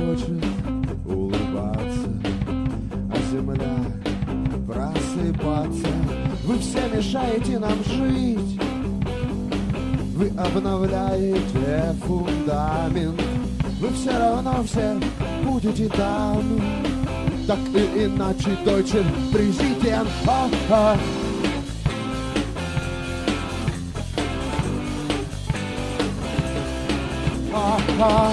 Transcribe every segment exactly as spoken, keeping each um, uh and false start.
хочет улыбаться, а земля просыпаться. Вы все мешаете нам жить, вы обновляете фундамент, вы все равно все будете там. Так и иначе, Deutsche президент. А-а. А-а.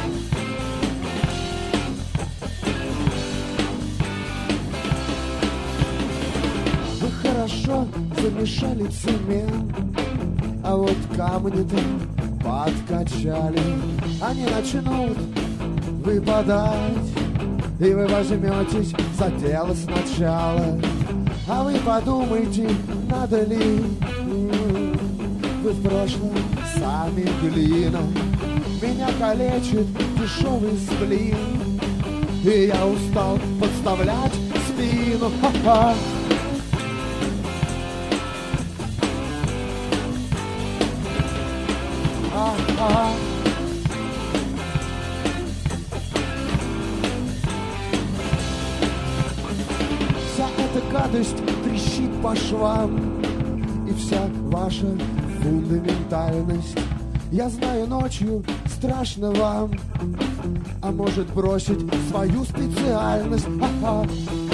Вы хорошо замешали цемент, а вот камни-то подкачали. Они начнут выпадать, и вы возьметесь за дело сначала. А вы подумайте, надо ли. Вы в прошлом сами глина, меня калечит дешевый сплин, и я устал подставлять спину. Ха-ха. А-а. Вся эта гадость трещит по швам, и вся ваша фундаментальность. Я знаю, ночью страшно вам, а может бросить свою специальность. Ха-ха.